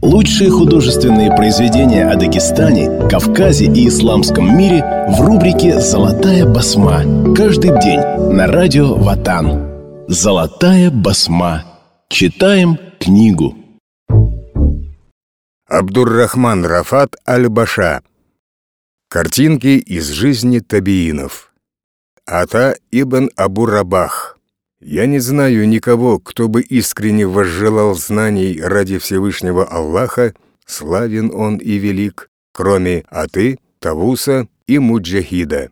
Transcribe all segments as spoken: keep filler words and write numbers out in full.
Лучшие художественные произведения о Дагестане, Кавказе и исламском мире в рубрике «Золотая басма». Каждый день на радио Ватан. «Золотая басма». Читаем книгу. Абдур-Рахман Рафат Аль-Баша. Картинки из жизни табиинов. Ата ибн Абу-Рабах. Я не знаю никого, кто бы искренне возжелал знаний ради Всевышнего Аллаха, славен он и велик, кроме Аты, Тавуса и Муджахида.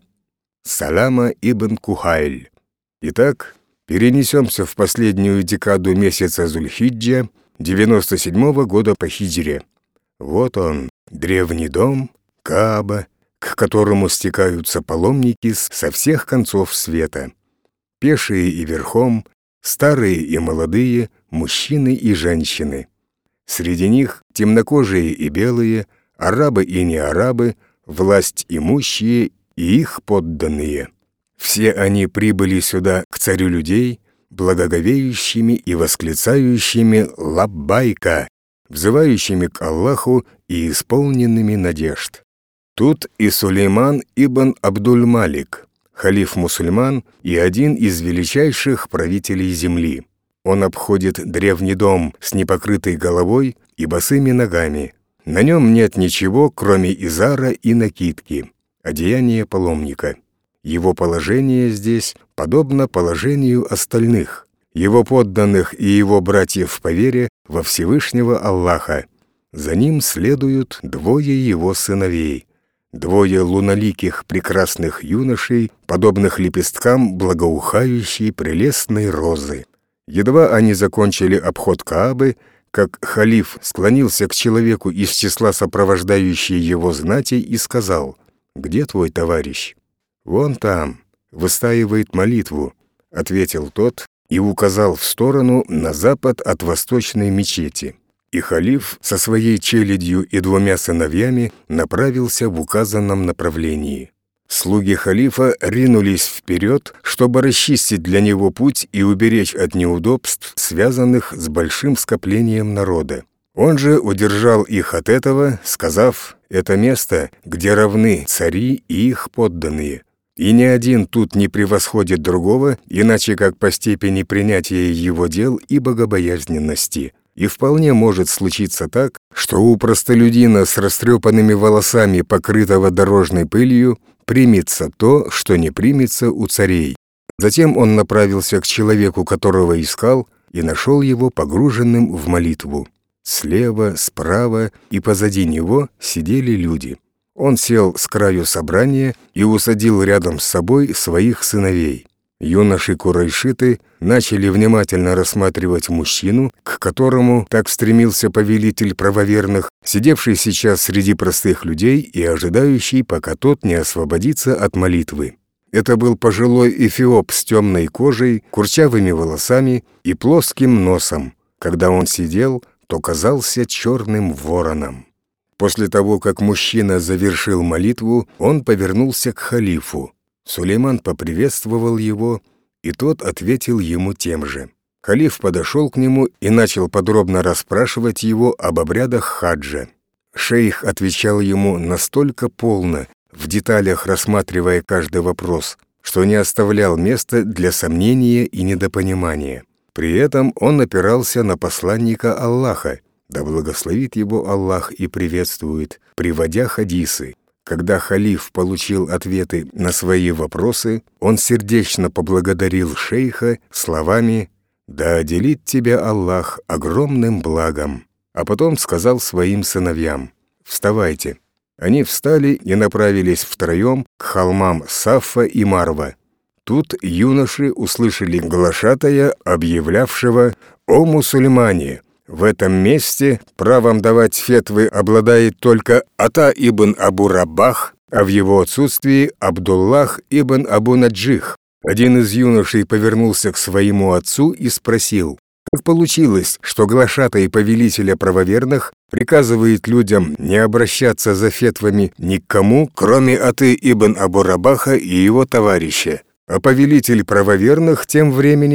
Салама ибн Кухайль. Итак, перенесемся в последнюю декаду месяца Зульхиджа, девяносто седьмого года по хиджре. Вот он, древний дом, Кааба, к которому стекаются паломники со всех концов света. Пешие и верхом, старые и молодые, мужчины и женщины. Среди них темнокожие и белые, арабы и неарабы, власть имущие и их подданные. Все они прибыли сюда к царю людей, благоговеющими и восклицающими «Лаббайка», взывающими к Аллаху и исполненными надежд. Тут и Сулейман ибн Абдуль-Малик, халиф-мусульман и один из величайших правителей земли. Он обходит древний дом с непокрытой головой и босыми ногами. На нем нет ничего, кроме изара и накидки, одеяния паломника. Его положение здесь подобно положению остальных, его подданных и его братьев по вере во Всевышнего Аллаха. За ним следуют двое его сыновей. Двое луналиких прекрасных юношей, подобных лепесткам благоухающей прелестной розы. Едва они закончили обход Каабы, как халиф склонился к человеку из числа сопровождающей его знати и сказал: «Где твой товарищ?» «Вон там, выстаивает молитву», — ответил тот и указал в сторону на запад от восточной мечети. И халиф со своей челядью и двумя сыновьями направился в указанном направлении. Слуги халифа ринулись вперед, чтобы расчистить для него путь и уберечь от неудобств, связанных с большим скоплением народа. Он же удержал их от этого, сказав: «Это место, где равны цари и их подданные. И ни один тут не превосходит другого, иначе как по степени принятия его дел и богобоязненности». И вполне может случиться так, что у простолюдина с растрепанными волосами, покрытого дорожной пылью, примется то, что не примется у царей. Затем он направился к человеку, которого искал, и нашел его погруженным в молитву. Слева, справа и позади него сидели люди. Он сел с краю собрания и усадил рядом с собой своих сыновей. Юноши-курайшиты начали внимательно рассматривать мужчину, к которому так стремился повелитель правоверных, сидевший сейчас среди простых людей и ожидающий, пока тот не освободится от молитвы. Это был пожилой эфиоп с темной кожей, курчавыми волосами и плоским носом. Когда он сидел, то казался черным вороном. После того, как мужчина завершил молитву, он повернулся к халифу. Сулейман поприветствовал его, и тот ответил ему тем же. Халиф подошел к нему и начал подробно расспрашивать его об обрядах хаджа. Шейх отвечал ему настолько полно, в деталях рассматривая каждый вопрос, что не оставлял места для сомнения и недопонимания. При этом он опирался на посланника Аллаха, да благословит его Аллах и приветствует, приводя хадисы. Когда халиф получил ответы на свои вопросы, он сердечно поблагодарил шейха словами «Да отделит тебя Аллах огромным благом», а потом сказал своим сыновьям «Вставайте». Они встали и направились втроем к холмам Сафа и Марва. Тут юноши услышали глашатая, объявлявшего: «О мусульмане! В этом месте правом давать фетвы обладает только Ата ибн Абу-Рабах, а в его отсутствии Абдуллах ибн Абу-Наджих». Один из юношей повернулся к своему отцу и спросил: «Как получилось, что глашатай повелителя правоверных приказывает людям не обращаться за фетвами ни к кому, кроме Аты ибн Абу-Рабаха и его товарища, а повелитель правоверных тем временем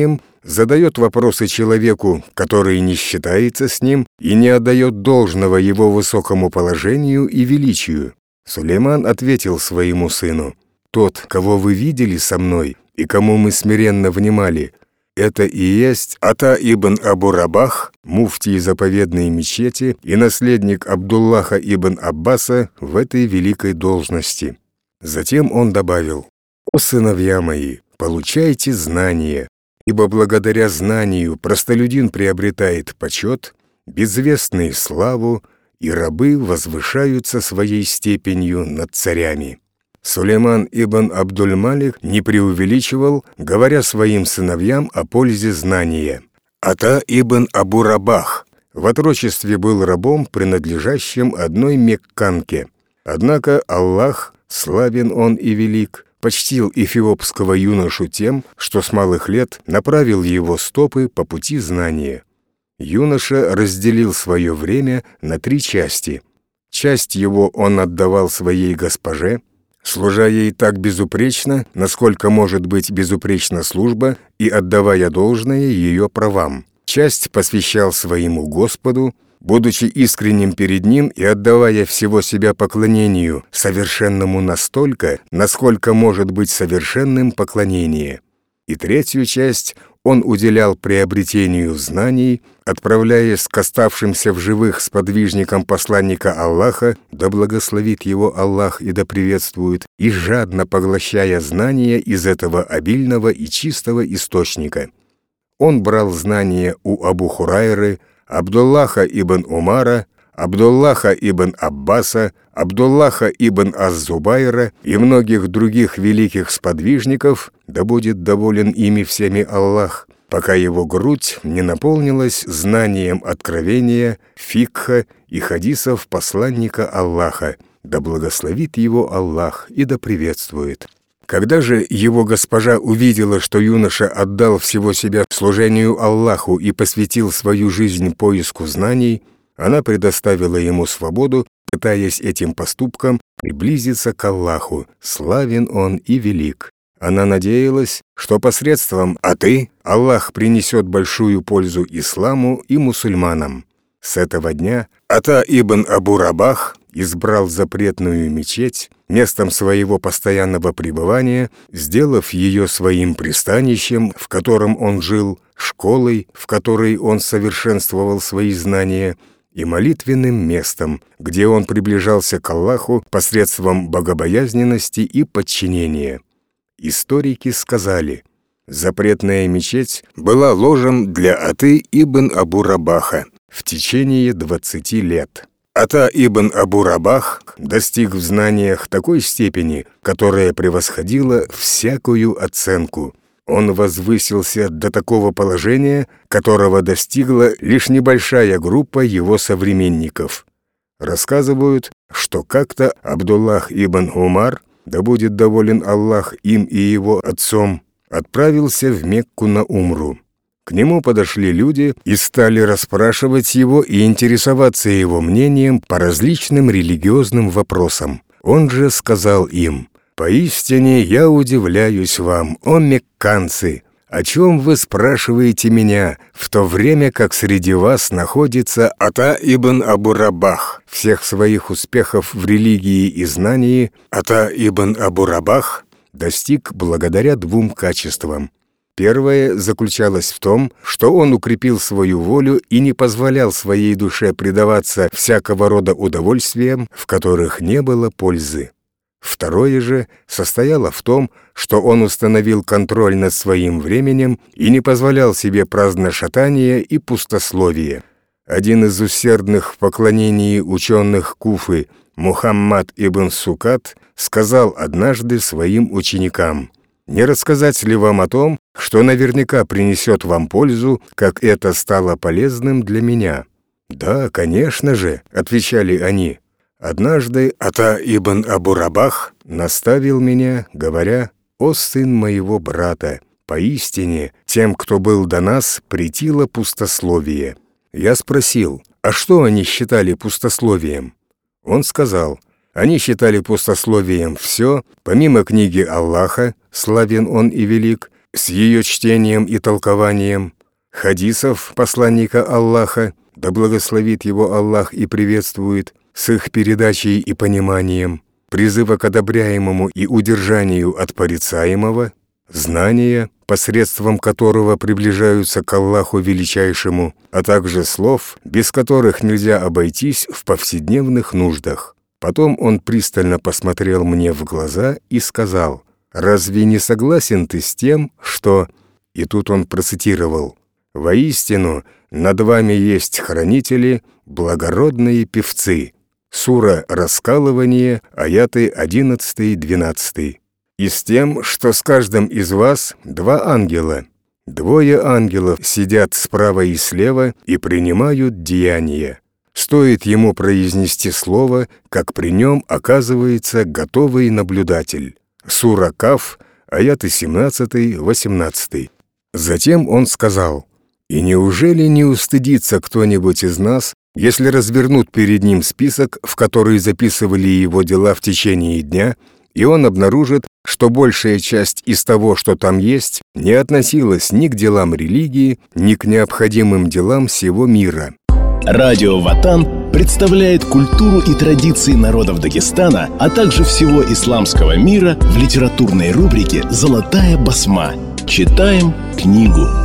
задает вопросы человеку, который не считается с ним и не отдает должного его высокому положению и величию. Сулейман ответил своему сыну: «Тот, кого вы видели со мной и кому мы смиренно внимали, это и есть Ата ибн Абу Рабах, муфтий заповедной мечети и наследник Абдуллаха ибн Аббаса в этой великой должности». Затем он добавил: «О сыновья мои, получайте знания, ибо благодаря знанию простолюдин приобретает почет, безвестный славу, и рабы возвышаются своей степенью над царями». Сулейман ибн Абдуль-Малик не преувеличивал, говоря своим сыновьям о пользе знания. Ата ибн Абу Рабах в отрочестве был рабом, принадлежащим одной мекканке. Однако Аллах, славен он и велик, почтил эфиопского юношу тем, что с малых лет направил его стопы по пути знания. Юноша разделил свое время на три части. Часть его он отдавал своей госпоже, служа ей так безупречно, насколько может быть безупречна служба, и отдавая должное ее правам. Часть посвящал своему Господу, будучи искренним перед Ним и отдавая всего себя поклонению, совершенному настолько, насколько может быть совершенным поклонение. И третью часть он уделял приобретению знаний, отправляясь к оставшимся в живых сподвижникам посланника Аллаха, да благословит его Аллах и да приветствует, и жадно поглощая знания из этого обильного и чистого источника. Он брал знания у Абу Хурайры, Абдуллаха ибн Умара, Абдуллаха ибн Аббаса, Абдуллаха ибн Аз-Зубайра и многих других великих сподвижников, да будет доволен ими всеми Аллах, пока его грудь не наполнилась знанием откровения, фикха и хадисов посланника Аллаха, да благословит его Аллах и да приветствует. Когда же его госпожа увидела, что юноша отдал всего себя служению Аллаху и посвятил свою жизнь поиску знаний, она предоставила ему свободу, пытаясь этим поступком приблизиться к Аллаху, славен он и велик. Она надеялась, что посредством аты Аллах принесет большую пользу исламу и мусульманам. С этого дня Ата ибн Абу Рабах избрал запретную мечеть местом своего постоянного пребывания, сделав ее своим пристанищем, в котором он жил, школой, в которой он совершенствовал свои знания, и молитвенным местом, где он приближался к Аллаху посредством богобоязненности и подчинения. Историки сказали: запретная мечеть была ложем для Аты ибн Абу Рабаха в течение двадцати лет. Ата ибн Абу Рабах достиг в знаниях такой степени, которая превосходила всякую оценку. Он возвысился до такого положения, которого достигла лишь небольшая группа его современников. Рассказывают, что как-то Абдуллах ибн Умар, да будет доволен Аллах им и его отцом, отправился в Мекку на умру. К нему подошли люди и стали расспрашивать его и интересоваться его мнением по различным религиозным вопросам. Он же сказал им: «Поистине я удивляюсь вам, о мекканцы, о чем вы спрашиваете меня, в то время как среди вас находится Ата ибн Абу Рабах. Всех своих успехов в религии и знании Ата ибн Абу Рабах достиг благодаря двум качествам. Первое заключалось в том, что он укрепил свою волю и не позволял своей душе предаваться всякого рода удовольствиям, в которых не было пользы. Второе же состояло в том, что он установил контроль над своим временем и не позволял себе праздношатания и пустословия. Один из усердных в поклонении ученых Куфы, Мухаммад ибн Сукат, сказал однажды своим ученикам: «Не рассказать ли вам о том, что наверняка принесет вам пользу, как это стало полезным для меня?» «Да, конечно же», — отвечали они. Однажды Ата ибн Абу Рабах наставил меня, говоря: «О сын моего брата, поистине тем, кто был до нас, претило пустословие». Я спросил: «А что они считали пустословием?» Он сказал: «Они считали пустословием все, помимо книги Аллаха, славен он и велик, с ее чтением и толкованием, хадисов посланника Аллаха, да благословит его Аллах и приветствует, с их передачей и пониманием, призыва к одобряемому и удержанию от порицаемого, знания, посредством которого приближаются к Аллаху Величайшему, а также слов, без которых нельзя обойтись в повседневных нуждах. Потом он пристально посмотрел мне в глаза и сказал: «Разве не согласен ты с тем, что...» И тут он процитировал: «Воистину, над вами есть хранители, благородные певцы». Сура «Раскалывание», аяты одиннадцатый-двенадцатый. «И с тем, что с каждым из вас два ангела. Двое ангелов сидят справа и слева и принимают деяния. Стоит ему произнести слово, как при нем оказывается готовый наблюдатель». Сура Каф, аяты семнадцатый-восемнадцатый. Затем он сказал: «И неужели не устыдится кто-нибудь из нас, если развернут перед ним список, в который записывали его дела в течение дня, и он обнаружит, что большая часть из того, что там есть, не относилась ни к делам религии, ни к необходимым делам всего мира». Радио Ватан представляет культуру и традиции народов Дагестана, а также всего исламского мира в литературной рубрике «Золотая басма». Читаем книгу.